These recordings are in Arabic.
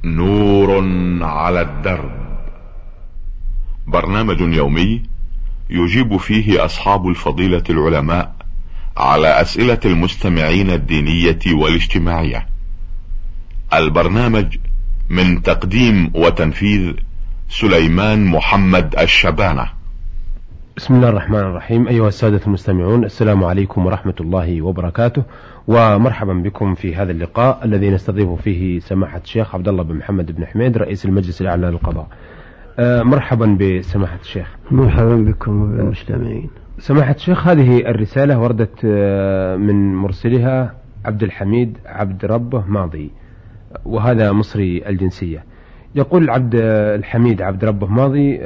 نور على الدرب، برنامج يومي يجيب فيه أصحاب الفضيلة العلماء على أسئلة المستمعين الدينية والاجتماعية. البرنامج من تقديم وتنفيذ سليمان محمد الشبانة. بسم الله الرحمن الرحيم. أيها السادة المستمعون، السلام عليكم ورحمة الله وبركاته، ومرحبا بكم في هذا اللقاء الذي نستضيف فيه سماحة الشيخ عبد الله بن محمد بن حميد رئيس المجلس الأعلى للقضاء. مرحبا بسماحة الشيخ. مرحبا بكم وبالمستمعين. سماحة الشيخ، هذه الرسالة وردت من مرسلها عبد الحميد عبد ربه ماضي، وهذا مصري الجنسية. يقول عبد الحميد عبد ربه ماضي: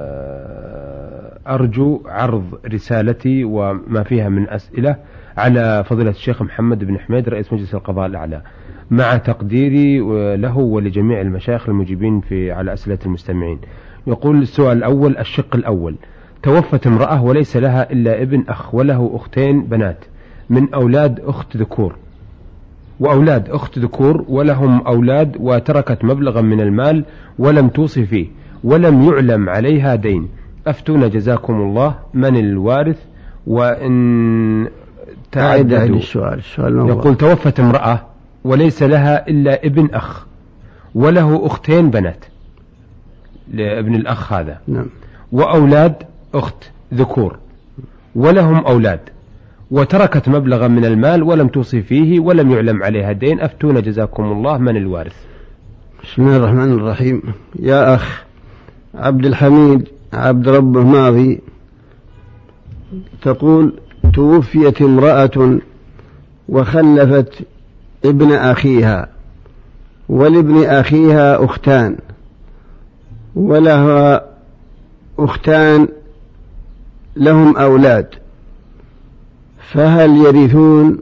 أرجو عرض رسالتي وما فيها من أسئلة على فضيلة الشيخ محمد بن حميد رئيس مجلس القضاء الأعلى، مع تقديري له ولجميع المشايخ المجيبين على أسئلة المستمعين. يقول السؤال الأول: الشق الأول: توفت امرأة وليس لها إلا ابن أخ، وله أختين بنات من أولاد أخت ذكور وأولاد أخت ذكور، ولهم أولاد، وتركت مبلغا من المال ولم توصي فيه ولم يعلم عليها دين. أفتونا جزاكم الله، من الوارث؟ وإن تعددوا. يقول: توفت امرأة وليس لها إلا ابن أخ وله أختين بنات لابن الأخ هذا، نعم، وأولاد أخت ذكور ولهم أولاد، وتركت مبلغا من المال ولم توصي فيه ولم يعلم عليها دين. أفتونا جزاكم الله، من الوارث؟ بسم الله الرحمن الرحيم. يا أخ عبد الحميد عبد ربه ماضي، تقول: توفيت امرأة وخلفت ابن أخيها، ولابن أخيها أختان، ولها أختان لهم أولاد، فهل يرثون؟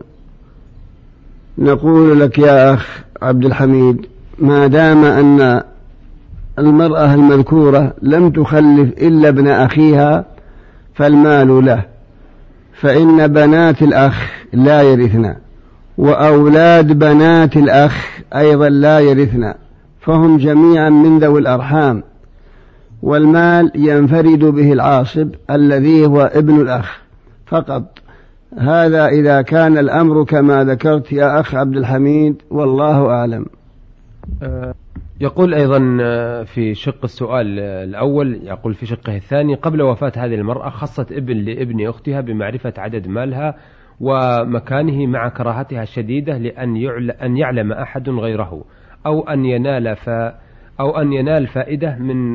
نقول لك يا أخ عبد الحميد: ما دام أن المرأة المذكورة لم تخلف إلا ابن أخيها فالمال له، فإن بنات الأخ لا يرثنا، وأولاد بنات الأخ أيضا لا يرثنا، فهم جميعا من ذوي الأرحام، والمال ينفرد به العاصب الذي هو ابن الأخ فقط. هذا إذا كان الأمر كما ذكرت يا أخ عبد الحميد، والله أعلم. يقول أيضا في شق السؤال الأول، يقول في شقه الثاني: قبل وفاة هذه المرأة خصت ابن لابن أختها بمعرفة عدد مالها ومكانه، مع كراهتها الشديدة لأن يعلم أحد غيره أو أن ينال فائدة من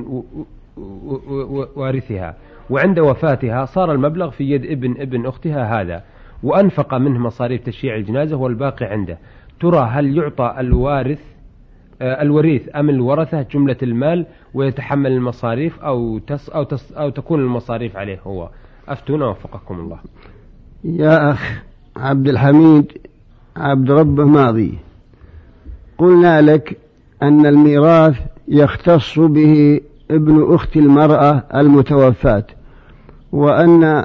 وارثها، وعند وفاتها صار المبلغ في يد ابن أختها هذا، وأنفق منه مصاريف تشييع الجنازة والباقي عنده. ترى هل يعطى الوريث أم الورثة جملة المال ويتحمل المصاريف أو تكون المصاريف عليه هو؟ أفتونا وفقكم الله. يا أخ عبد الحميد عبد ربه ماضي، قلنا لك أن الميراث يختص به ابن أخت المرأة المتوفاة، وأن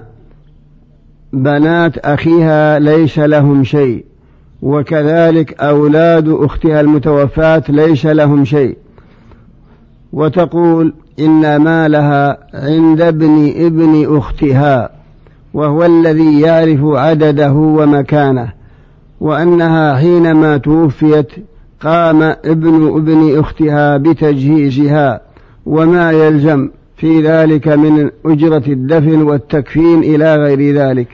بنات أخيها ليس لهم شيء، وكذلك أولاد أختها المتوفاة ليس لهم شيء، وتقول إن مالها عند ابن أختها وهو الذي يعرف عدده ومكانه، وأنها حينما توفيت قام ابن أختها بتجهيزها وما يلزم في ذلك من أجرة الدفن والتكفين إلى غير ذلك،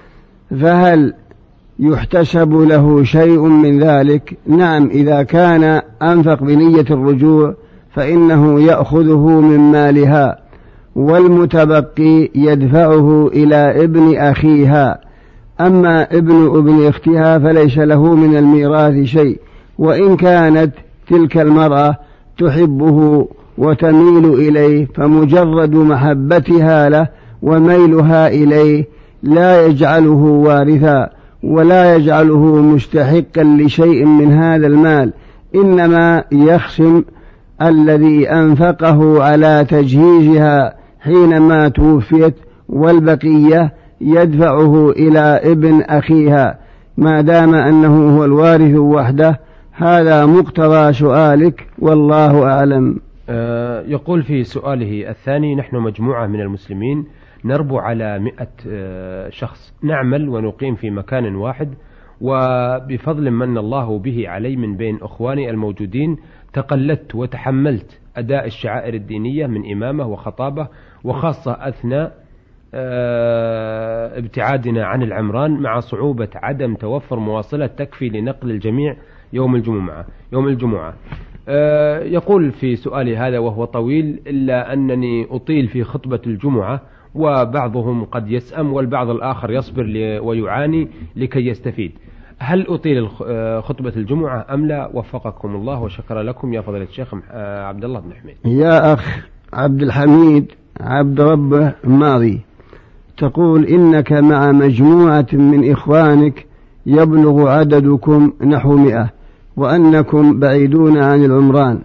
فهل يحتسب له شيء من ذلك؟ نعم، إذا كان أنفق بنية الرجوع فإنه يأخذه من مالها، والمتبقي يدفعه إلى ابن أخيها. أما ابن أختها فليس له من الميراث شيء، وإن كانت تلك المرأة تحبه وتميل إليه، فمجرد محبتها له وميلها إليه لا يجعله وارثا ولا يجعله مستحقا لشيء من هذا المال، إنما يخصم الذي أنفقه على تجهيزها حينما توفيت، والبقية يدفعه إلى ابن أخيها، ما دام أنه هو الوارث وحده. هذا مقتضى سؤالك والله أعلم. يقول في سؤاله الثاني: نحن مجموعة من المسلمين نربو على 100 شخص، نعمل ونقيم في مكان واحد، وبفضل من الله به علي من بين أخواني الموجودين تقلدت وتحملت أداء الشعائر الدينية من إمامة وخطابة، وخاصة أثناء ابتعادنا عن العمران مع صعوبة عدم توفر مواصلة تكفي لنقل الجميع يوم الجمعة. يقول في سؤالي هذا وهو طويل: إلا أنني أطيل في خطبة الجمعة، وبعضهم قد يسأم والبعض الآخر يصبر ويعاني لكي يستفيد. هل أطيل خطبة الجمعة أم لا؟ وفقكم الله وشكر لكم يا فضيلة الشيخ عبد الله بن حميد. يا أخ عبد الحميد عبد ربه ماضي، تقول إنك مع مجموعة من إخوانك يبلغ عددكم نحو 100، وأنكم بعيدون عن العمران،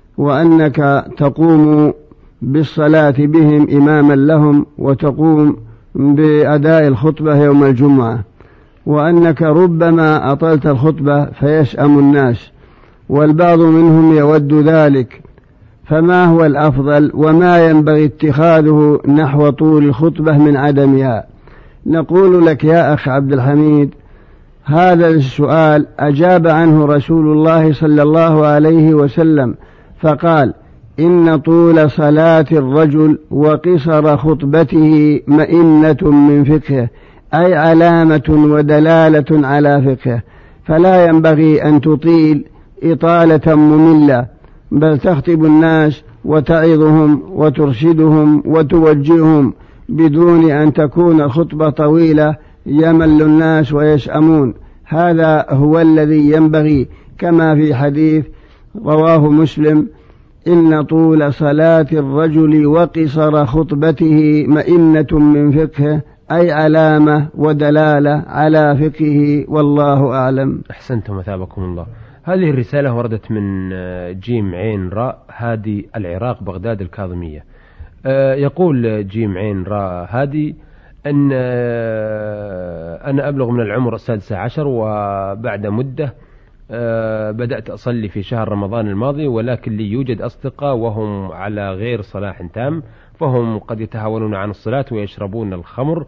وأنك تقوم بالصلاة بهم إماما لهم، وتقوم بأداء الخطبة يوم الجمعة، وأنك ربما أطلت الخطبة فيسأم الناس والبعض منهم يود ذلك، فما هو الأفضل وما ينبغي اتخاذه نحو طول الخطبة من عدمها؟ نقول لك يا أخ عبد الحميد، هذا السؤال أجاب عنه رسول الله صلى الله عليه وسلم فقال: إن طول صلاة الرجل وقصر خطبته مئنة من فقهه، أي علامة ودلالة على فقهه، فلا ينبغي أن تطيل إطالة مملة، بل تخطب الناس وتعظهم وترشدهم وتوجههم بدون أن تكون الخطبة طويلة يمل الناس ويسأمون. هذا هو الذي ينبغي، كما في حديث رواه مسلم: إن طول صلاة الرجل وقصر خطبته مئنة من فقهه، أي علامة ودلالة على فقهه، والله أعلم. أحسنتم مثابكم الله. هذه الرسالة وردت من جيم عين راء هادي، العراق، بغداد الكاظمية. يقول جيم عين راء هادي أن أنا أبلغ من العمر 16، وبعد مدة بدأت أصلي في شهر رمضان الماضي، ولكن لي يوجد أصدقاء وهم على غير صلاح تام، فهم قد يتهاونون عن الصلاة ويشربون الخمر.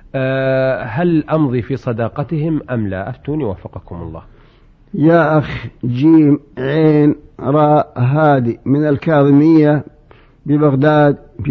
هل أمضي في صداقتهم أم لا؟ أفتوني وفقكم الله. يا أخ جيم عين راء هادي من الكاظمية ببغداد في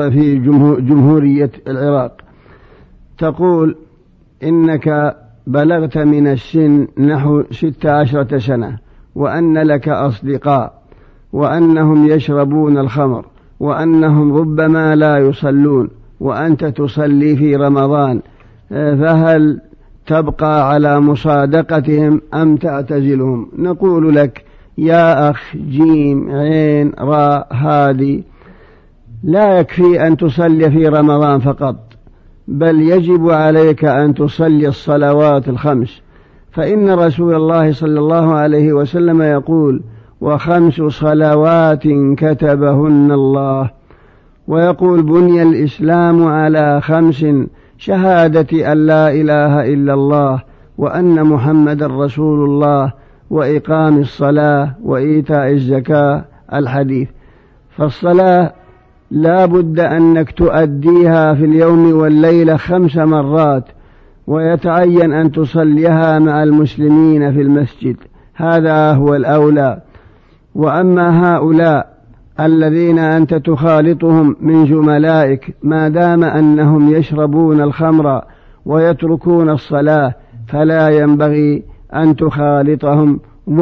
جمهورية العراق، تقول إنك بلغت من السن نحو 16 سنة، وأن لك أصدقاء، وأنهم يشربون الخمر، وأنهم ربما لا يصلون، وأنت تصلي في رمضان، فهل تبقى على مصادقتهم أم تعتزلهم؟ نقول لك يا أخ جيم عين راء هادي، لا يكفي أن تصلي في رمضان فقط، بل يجب عليك أن تصلي الصلوات الخمس، فإن رسول الله صلى الله عليه وسلم يقول: وخمس صلوات كتبهن الله. ويقول: بني الإسلام على 5: شهادة أن لا إله إلا الله، وأن محمد رسول الله، وإقام الصلاة، وإيتاء الزكاة. الحديث. فالصلاة لا بد أنك تؤديها في اليوم والليلة 5 مرات، ويتعين أن تصليها مع المسلمين في المسجد، هذا هو الأولى. وأما هؤلاء الذين أنت تخالطهم من زملائك، ما دام أنهم يشربون الخمر ويتركون الصلاة، فلا ينبغي أن تخالطهم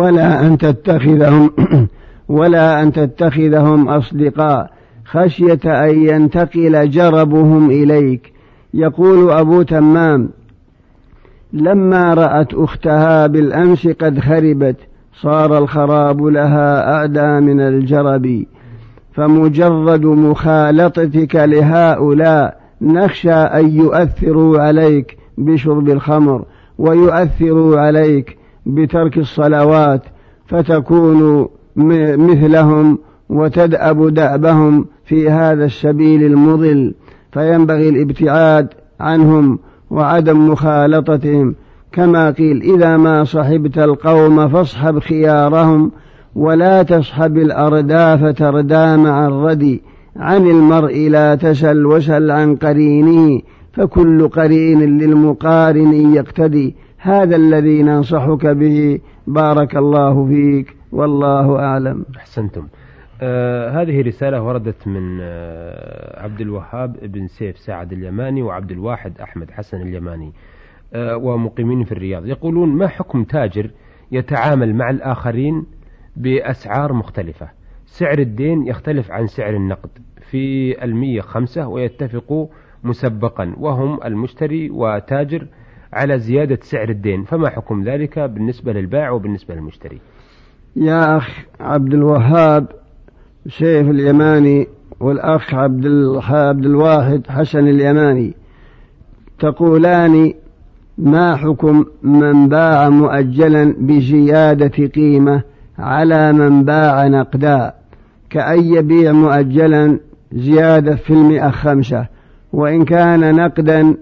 ولا أن تتخذهم أصدقاء، خشية أن ينتقل جربهم إليك. يقول أبو تمام: لما رأت أختها بالأمس قد خربت، صار الخراب لها أعدى من الجرب، فمجرد مخالطتك لهؤلاء نخشى أن يؤثروا عليك بشرب الخمر، ويؤثروا عليك بترك الصلوات، فتكون مثلهم وتدأب دأبهم في هذا السبيل المضل، فينبغي الابتعاد عنهم وعدم مخالطتهم، كما قيل إذا ما صحبت القوم فاصحب خيارهم ولا تصحب الأرداف تردى مع الردي عن المرء لا تسل وسل عن قرينه فكل قرين للمقارن يقتدي. هذا الذي ننصحك به. بارك الله فيك والله أعلم. أحسنتم. هذه رسالة وردت من عبد الوهاب بن سيف سعد اليماني وعبد الواحد أحمد حسن اليماني ومقيمين في الرياض. يقولون: ما حكم تاجر يتعامل مع الآخرين بأسعار مختلفة، سعر الدين يختلف عن سعر النقد، في 100 5 ويتفقوا مسبقا وهم المشتري وتاجر على زيادة سعر الدين، فما حكم ذلك بالنسبة للبائع وبالنسبة للمشتري؟ يا أخ عبد الوهاب سيف اليماني والأخ عبد الواحد حسن اليماني، تقولان: ما حكم من باع مؤجلا بزيادة قيمة على من باع نقدا، كأن يبيع مؤجلا زيادة في 100 5 وإن كان نقدا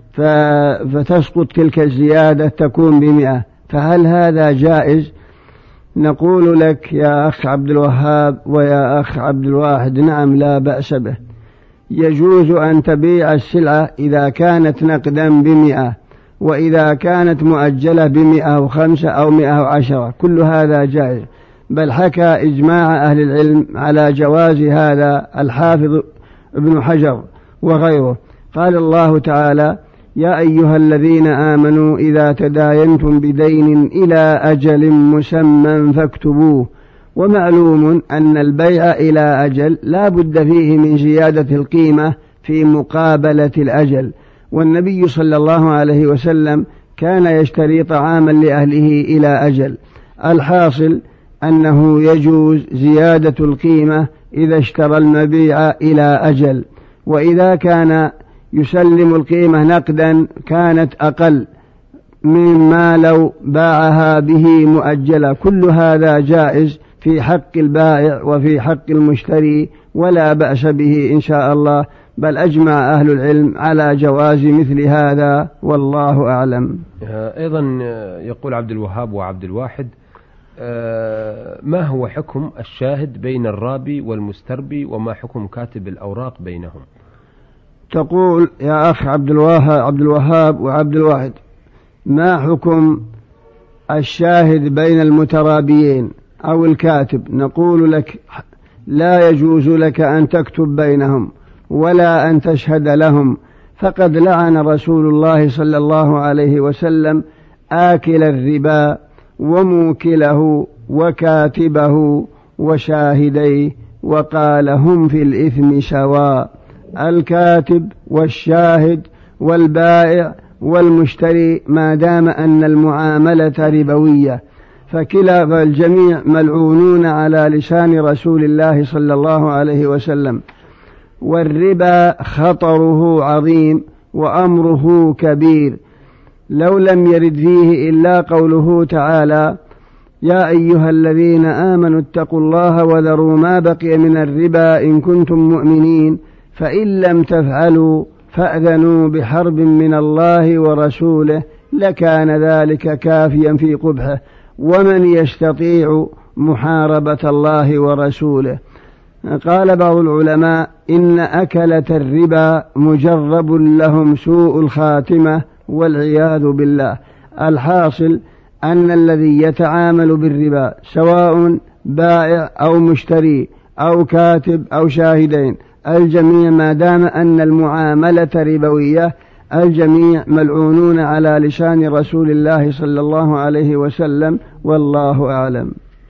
فتسقط تلك الزيادة تكون ب100، فهل هذا جائز؟ نقول لك يا أخ عبد الوهاب ويا أخ عبد الواحد: نعم، لا بأس به. يجوز أن تبيع السلعة إذا كانت نقدا ب100 وإذا كانت مؤجلة ب105 أو 110، كل هذا جائز، بل حكى إجماع أهل العلم على جواز هذا الحافظ ابن حجر وغيره. قال الله تعالى: يا أيها الذين آمنوا إذا تداينتم بدين إلى أجل مسمى فاكتبوه. ومعلوم أن البيع إلى أجل لا بد فيه من زيادة القيمة في مقابلة الأجل، والنبي صلى الله عليه وسلم كان يشتري طعاما لأهله إلى أجل. الحاصل أنه يجوز زيادة القيمة إذا اشترى المبيع إلى أجل، وإذا كان يسلم القيمة نقدا كانت أقل مما لو باعها به مؤجلة. كل هذا جائز في حق البائع وفي حق المشتري ولا بأس به إن شاء الله، بل أجمع أهل العلم على جواز مثل هذا والله أعلم. أيضا يقول عبد الوهاب وعبد الواحد: ما هو حكم الشاهد بين الرابي والمستربي، وما حكم كاتب الأوراق بينهم؟ تقول يا أخ عبد الوهاب وعبد الواحد: ما حكم الشاهد بين المترابيين أو الكاتب؟ نقول لك: لا يجوز لك أن تكتب بينهم ولا أن تشهد لهم، فقد لعن رسول الله صلى الله عليه وسلم آكل الربا وموكله وكاتبه وشاهديه، وقال: هم في الإثم سواء، الكاتب والشاهد والبائع والمشتري ما دام أن المعاملة ربوية، فكلا الجميع ملعونون على لسان رسول الله صلى الله عليه وسلم. والربا خطره عظيم وأمره كبير، لو لم يرد فيه إلا قوله تعالى: يا أيها الذين آمنوا اتقوا الله وذروا ما بقي من الربا إن كنتم مؤمنين، فإن لم تفعلوا فأذنوا بحرب من الله ورسوله، لكان ذلك كافيا في قبحه، ومن يستطيع محاربة الله ورسوله. قال بعض العلماء: إن أكلة الربا مجرب لهم سوء الخاتمة والعياذ بالله. الحاصل أن الذي يتعامل بالربا سواء بائع أو مشتري أو كاتب أو شاهدين، الجميع ما دام أن المعاملة ربوية الجميع ملعونون على لسان رسول الله صلى الله عليه وسلم والله أعلم.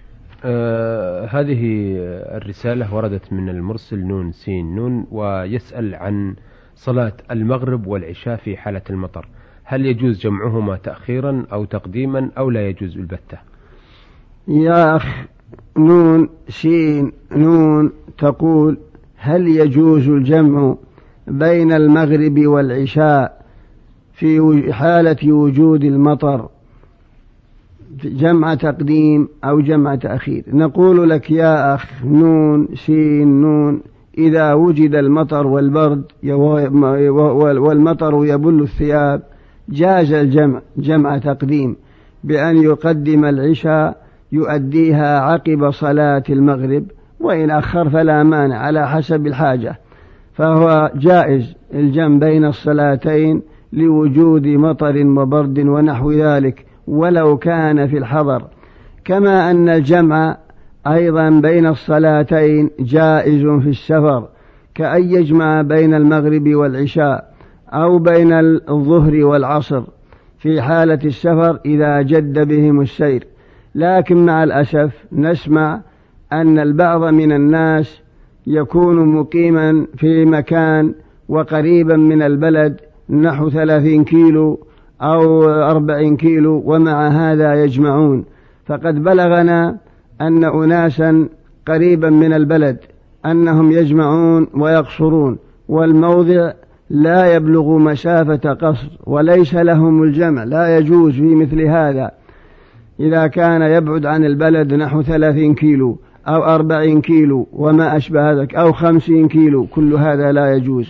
هذه الرسالة وردت من المرسل نون سين نون، ويسأل عن صلاة المغرب والعشاء في حالة المطر، هل يجوز جمعهما تأخيرا أو تقديما أو لا يجوز البتة؟ يا أخ نون سين نون، تقول: هل يجوز الجمع بين المغرب والعشاء في حالة وجود المطر، جمع تقديم أو جمع تأخير؟ نقول لك يا أخ نون سين نون: إذا وجد المطر والبرد والمطر يبل الثياب جاز الجمع جمع تقديم بأن يقدم العشاء يؤديها عقب صلاة المغرب، وإن أخر فلا مانع على حسب الحاجة، فهو جائز الجمع بين الصلاتين لوجود مطر وبرد ونحو ذلك ولو كان في الحضر. كما أن الجمع أيضا بين الصلاتين جائز في السفر، كأن يجمع بين المغرب والعشاء أو بين الظهر والعصر في حالة السفر إذا جد بهم السير. لكن مع الأسف نسمع أن البعض من الناس يكون مقيما في مكان وقريبا من البلد نحو 30 كيلو أو 40 كيلو، ومع هذا يجمعون. فقد بلغنا أن أناسا قريبا من البلد أنهم يجمعون ويقصرون، والموضع لا يبلغ مسافة قصر وليس لهم الجمع، لا يجوز في مثل هذا. إذا كان يبعد عن البلد نحو 30 كيلو أو 40 كيلو وما أشبه ذلك أو 50 كيلو، كل هذا لا يجوز.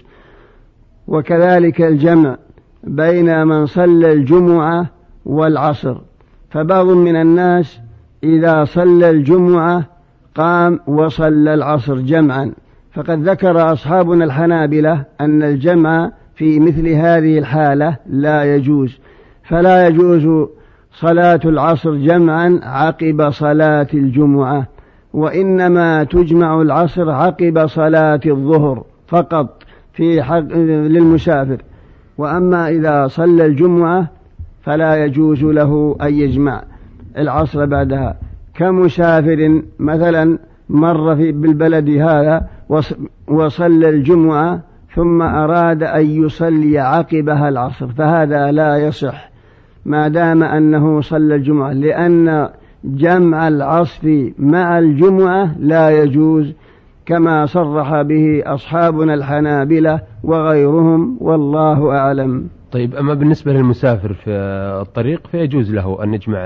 وكذلك الجمع بين من صلى الجمعة والعصر، فبعض من الناس إذا صلى الجمعة قام وصلى العصر جمعا، فقد ذكر أصحابنا الحنابلة أن الجمع في مثل هذه الحالة لا يجوز، فلا يجوز صلاة العصر جمعا عقب صلاة الجمعة، وإنما تجمع العصر عقب صلاة الظهر فقط في حق للمسافر. وأما إذا صلى الجمعة فلا يجوز له أن يجمع العصر بعدها، كمسافر مثلا مر بالبلد هذا وصلى الجمعة ثم أراد أن يصلي عقبها العصر، فهذا لا يصح ما دام أنه صلى الجمعة، لأن جمع العصر مع الجمعة لا يجوز كما صرح به أصحابنا الحنابلة وغيرهم، والله أعلم. طيب، أما بالنسبة للمسافر في الطريق فيجوز له أن يجمع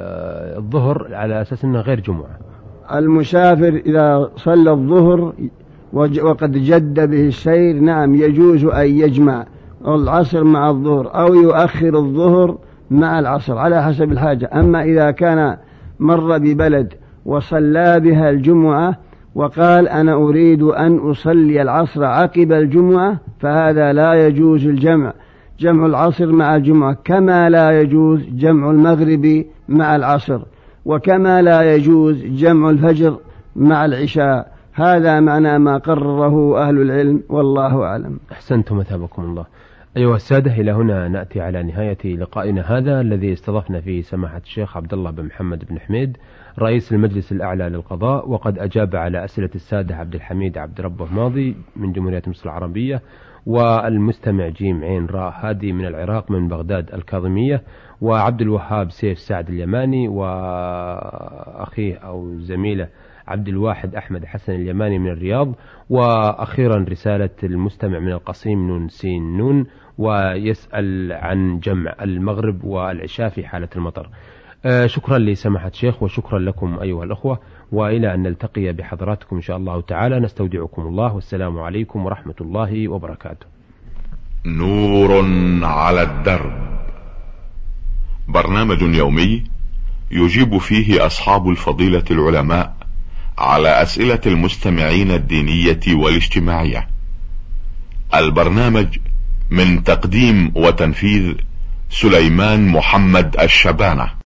الظهر على أساس أنه غير جمعة. المسافر إذا صلى الظهر وقد جد به السير نعم يجوز أن يجمع العصر مع الظهر أو يؤخر الظهر مع العصر على حسب الحاجة. أما إذا كان مر ببلد وصلى بها الجمعة وقال أنا أريد أن أصلي العصر عقب الجمعة، فهذا لا يجوز الجمع، جمع العصر مع الجمعة، كما لا يجوز جمع المغرب مع العصر، وكما لا يجوز جمع الفجر مع العشاء. هذا معنى ما قرره أهل العلم، والله أعلم. أحسنتم مثابكم الله. أيها السادة، إلى هنا نأتي على نهاية لقائنا هذا الذي استضفنا فيه سماحة الشيخ عبد الله بن محمد بن حميد رئيس المجلس الأعلى للقضاء، وقد أجاب على أسئلة السادة عبد الحميد عبد ربه ماضي من جمهورية مصر العربية، والمستمع جيم عين راء هادي من العراق من بغداد الكاظمية، وعبد الوهاب سيف سعد اليماني، وأخيه أو زميله عبد الواحد أحمد حسن اليماني من الرياض، وأخيرا رسالة المستمع من القصيم نون سين نون، ويسأل عن جمع المغرب والعشاء في حالة المطر. شكرا لسماحة الشيخ وشكرا لكم أيها الأخوة، وإلى أن نلتقي بحضراتكم إن شاء الله تعالى نستودعكم الله، والسلام عليكم ورحمة الله وبركاته. نور على الدرب، برنامج يومي يجيب فيه أصحاب الفضيلة العلماء على أسئلة المستمعين الدينية والاجتماعية. البرنامج من تقديم وتنفيذ سليمان محمد الشبانة.